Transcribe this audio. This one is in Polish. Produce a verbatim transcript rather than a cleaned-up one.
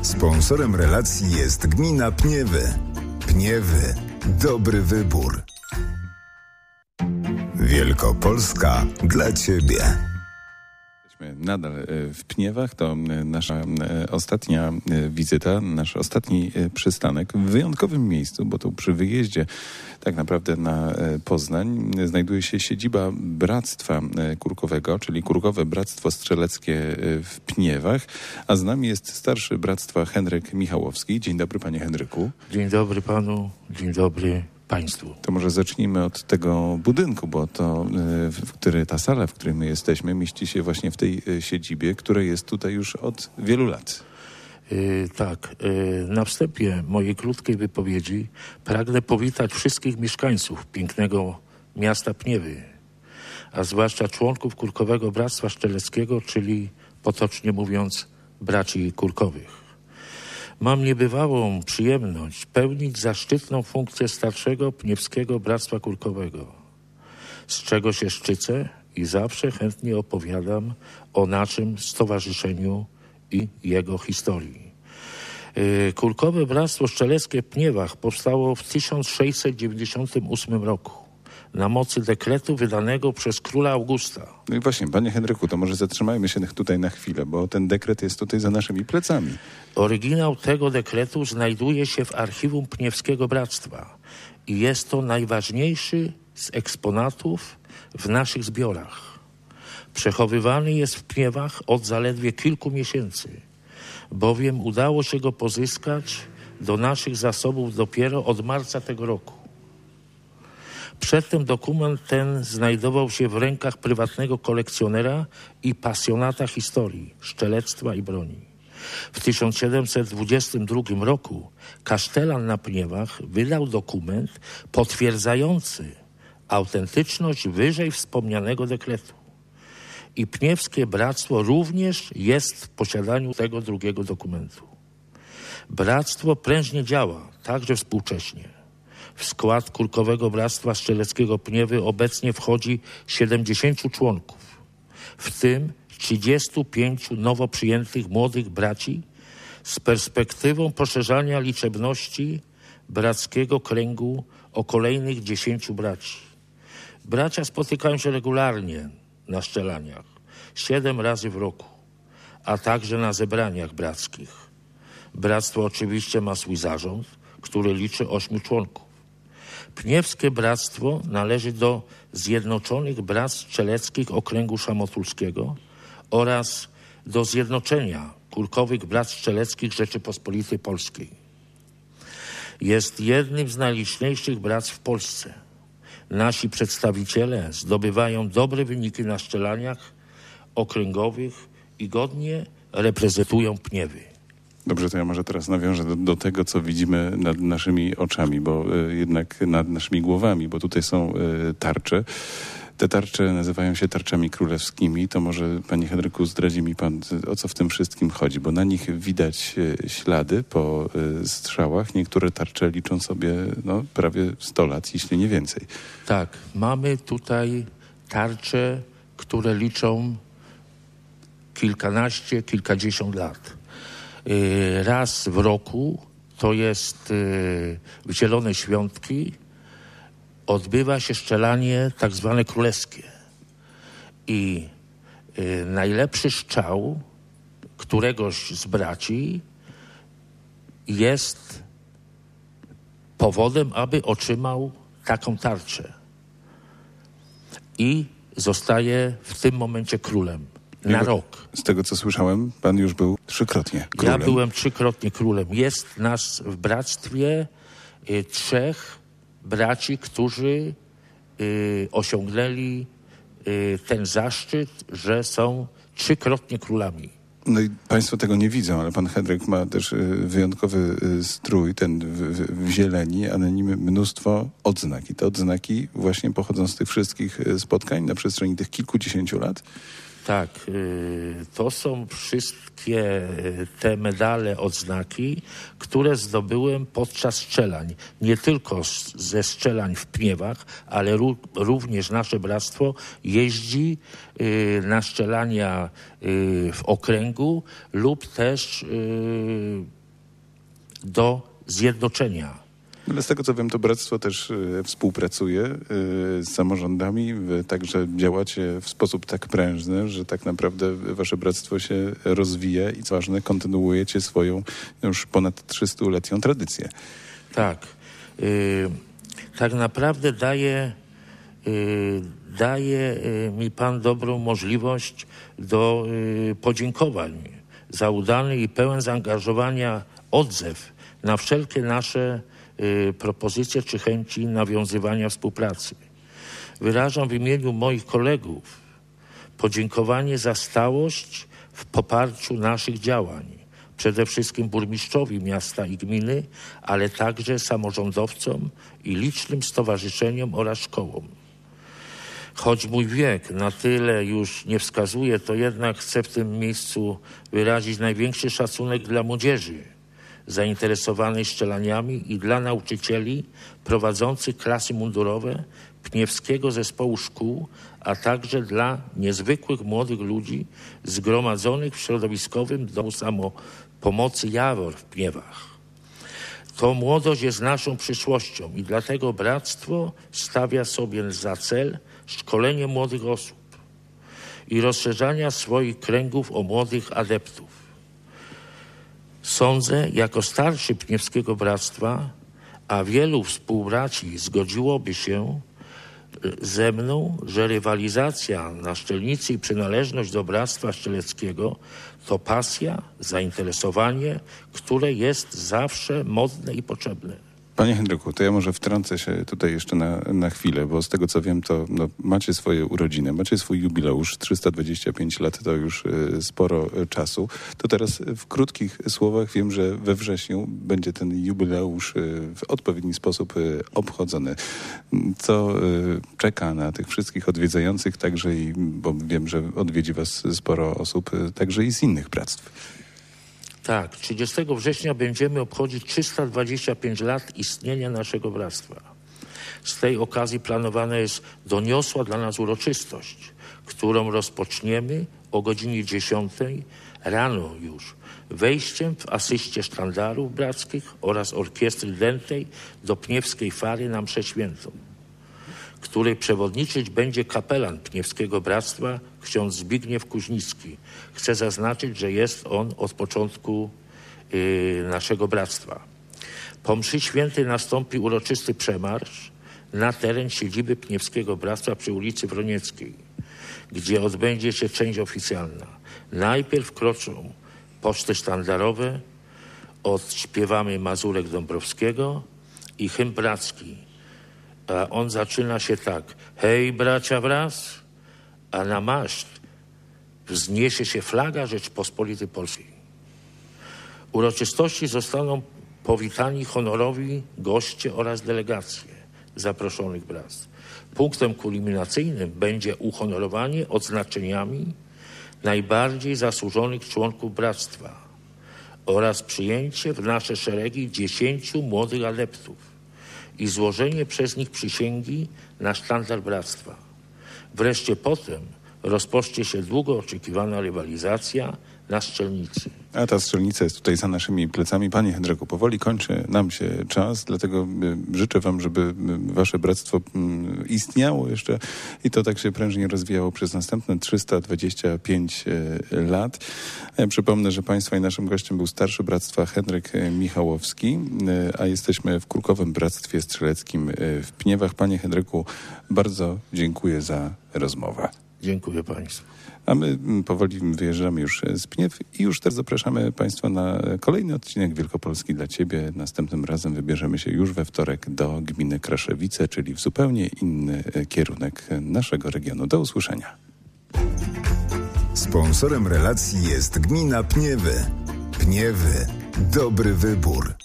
Sponsorem relacji jest Gmina Pniewy. Pniewy. Dobry wybór. Wielkopolska dla Ciebie. Nadal w Pniewach. To nasza ostatnia wizyta, nasz ostatni przystanek w wyjątkowym miejscu, bo tu przy wyjeździe tak naprawdę na Poznań znajduje się siedziba Bractwa Kurkowego, czyli Kurkowe Bractwo Strzeleckie w Pniewach, a z nami jest starszy bractwa Henryk Michałowski. Dzień dobry, panie Henryku. Dzień dobry panu, dzień dobry państwu. To może zacznijmy od tego budynku, bo to, w który, ta sala, w której my jesteśmy, mieści się właśnie w tej siedzibie, która jest tutaj już od wielu lat. Yy, tak, yy, na wstępie mojej krótkiej wypowiedzi pragnę powitać wszystkich mieszkańców pięknego miasta Pniewy, a zwłaszcza członków Kurkowego Bractwa Strzeleckiego, czyli potocznie mówiąc braci Kurkowych. Mam niebywałą przyjemność pełnić zaszczytną funkcję starszego Pniewskiego Bractwa Kurkowego, z czego się szczycę i zawsze chętnie opowiadam o naszym stowarzyszeniu i jego historii. Kurkowe Bractwo Strzeleckie w Pniewach powstało w tysiąc sześćset dziewięćdziesiątym ósmym roku na mocy dekretu wydanego przez króla Augusta. No i właśnie, panie Henryku, to może zatrzymajmy się tutaj na chwilę, bo ten dekret jest tutaj za naszymi plecami. Oryginał tego dekretu znajduje się w archiwum Pniewskiego Bractwa i jest to najważniejszy z eksponatów w naszych zbiorach. Przechowywany jest w Pniewach od zaledwie kilku miesięcy, bowiem udało się go pozyskać do naszych zasobów dopiero od marca tego roku. Przedtem dokument ten znajdował się w rękach prywatnego kolekcjonera i pasjonata historii, szczelectwa i broni. W tysiąc siedemset dwudziestym drugim roku kasztelan na Pniewach wydał dokument potwierdzający autentyczność wyżej wspomnianego dekretu. I Pniewskie Bractwo również jest w posiadaniu tego drugiego dokumentu. Bractwo prężnie działa, także współcześnie. W skład Kurkowego Bractwa Strzeleckiego Pniewy obecnie wchodzi siedemdziesięciu członków, w tym trzydziestu pięciu nowo przyjętych młodych braci z perspektywą poszerzania liczebności brackiego kręgu o kolejnych dziesięciu braci. Bracia spotykają się regularnie na szczelaniach, siedem razy w roku, a także na zebraniach brackich. Bractwo oczywiście ma swój zarząd, który liczy ośmiu członków. Pniewskie Bractwo należy do Zjednoczonych Bractw Strzeleckich Okręgu Szamotulskiego oraz do Zjednoczenia Kurkowych Bractw Strzeleckich Rzeczypospolitej Polskiej. Jest jednym z najliczniejszych bractw w Polsce. Nasi przedstawiciele zdobywają dobre wyniki na szczelaniach okręgowych i godnie reprezentują Pniewy. Dobrze, to ja może teraz nawiążę do, do tego, co widzimy nad naszymi oczami, bo y, jednak nad naszymi głowami, bo tutaj są y, tarcze. Te tarcze nazywają się tarczami królewskimi. To może, panie Henryku, zdradzi mi pan, o co w tym wszystkim chodzi, bo na nich widać y, ślady po y, strzałach. Niektóre tarcze liczą sobie no, prawie sto lat, jeśli nie więcej. Tak, mamy tutaj tarcze, które liczą kilkanaście, kilkadziesiąt lat. Raz w roku, to jest w Zielone Świątki, odbywa się szczelanie tak zwane królewskie. I najlepszy strzał któregoś z braci jest powodem, aby otrzymał taką tarczę. I zostaje w tym momencie królem. Na rok. Z tego, co słyszałem, pan już był trzykrotnie królem. Ja byłem trzykrotnie królem. Jest nas w bractwie y, trzech braci, którzy y, osiągnęli y, ten zaszczyt, że są trzykrotnie królami. No i państwo tego nie widzą, ale pan Henryk ma też y, wyjątkowy y, strój, ten w, w, w zieleni, a na nim mnóstwo odznak. I te odznaki właśnie pochodzą z tych wszystkich y, spotkań na przestrzeni tych kilkudziesięciu lat. Tak, to są wszystkie te medale, odznaki, które zdobyłem podczas strzelań. Nie tylko ze strzelań w Pniewach, ale również nasze bractwo jeździ na strzelania w okręgu lub też do zjednoczenia. Ale z tego co wiem, to bractwo też y, współpracuje y, z samorządami. Wy także działacie w sposób tak prężny, że tak naprawdę wasze bractwo się rozwija i co ważne, kontynuujecie swoją już ponad trzystuletnią tradycję. Tak. Y, tak naprawdę daje, y, daje y, mi pan dobrą możliwość do y, podziękowań za udany i pełen zaangażowania odzew na wszelkie nasze y, propozycje czy chęci nawiązywania współpracy. Wyrażam w imieniu moich kolegów podziękowanie za stałość w poparciu naszych działań. Przede wszystkim burmistrzowi miasta i gminy, ale także samorządowcom i licznym stowarzyszeniom oraz szkołom. Choć mój wiek na tyle już nie wskazuje, to jednak chcę w tym miejscu wyrazić największy szacunek dla młodzieży zainteresowanej strzelaniami i dla nauczycieli prowadzących klasy mundurowe Pniewskiego Zespołu Szkół, a także dla niezwykłych młodych ludzi zgromadzonych w środowiskowym Domu Samopomocy Jawor w Pniewach. To młodość jest naszą przyszłością i dlatego bractwo stawia sobie za cel szkolenie młodych osób i rozszerzania swoich kręgów o młodych adeptów. Sądzę, jako starszy Pniewskiego Bractwa, a wielu współbraci zgodziłoby się ze mną, że rywalizacja na szczelnicy i przynależność do Bractwa Strzeleckiego to pasja, zainteresowanie, które jest zawsze modne i potrzebne. Panie Henryku, to ja może wtrącę się tutaj jeszcze na, na chwilę, bo z tego co wiem, to no, macie swoje urodziny, macie swój jubileusz, trzysta dwadzieścia pięć lat to już y, sporo y, czasu. To teraz w krótkich słowach wiem, że we wrześniu będzie ten jubileusz y, w odpowiedni sposób y, obchodzony. Co y, czeka na tych wszystkich odwiedzających, także i, bo wiem, że odwiedzi was sporo osób, y, także i z innych bractw. Tak, trzydziestego września będziemy obchodzić trzysta dwadzieścia pięć lat istnienia naszego bractwa. Z tej okazji planowana jest doniosła dla nas uroczystość, którą rozpoczniemy o godzinie dziesiątej rano już wejściem w asyście sztandarów brackich oraz orkiestry dętej do Pniewskiej Fary na mszę świętą, której przewodniczyć będzie kapelan Pniewskiego Bractwa, ksiądz Zbigniew Kuźnicki. Chcę zaznaczyć, że jest on od początku yy, naszego bractwa. Po mszy świętej nastąpi uroczysty przemarsz na teren siedziby Pniewskiego Bractwa przy ulicy Wronieckiej, gdzie odbędzie się część oficjalna. Najpierw kroczą poczty sztandarowe, odśpiewamy Mazurek Dąbrowskiego i hymn bracki. A on zaczyna się tak: hej bracia wraz, a na maszt wzniesie się flaga Rzeczpospolitej Polskiej. Uroczystości zostaną powitani honorowi goście oraz delegacje zaproszonych bractw. Punktem kulminacyjnym będzie uhonorowanie odznaczeniami najbardziej zasłużonych członków bractwa oraz przyjęcie w nasze szeregi dziesięciu młodych adeptów i złożenie przez nich przysięgi na sztandar bractwa. Wreszcie potem rozpocznie się długo oczekiwana rywalizacja na strzelnicy. A ta strzelnica jest tutaj za naszymi plecami. Panie Henryku, powoli kończy nam się czas, dlatego życzę wam, żeby wasze bractwo istniało jeszcze i to tak się prężnie rozwijało przez następne trzysta dwadzieścia pięć lat. Ja przypomnę, że państwa i naszym gościem był starszy bractwa Henryk Michałowski, a jesteśmy w Krukowym Bractwie Strzeleckim w Pniewach. Panie Henryku, bardzo dziękuję za rozmowę. Dziękuję państwu. A my powoli wyjeżdżamy już z Pniew i już też zapraszamy państwa na kolejny odcinek Wielkopolski dla Ciebie. Następnym razem wybierzemy się już we wtorek do gminy Kraszewice, czyli w zupełnie inny kierunek naszego regionu. Do usłyszenia. Sponsorem relacji jest gmina Pniewy. Pniewy. Dobry wybór.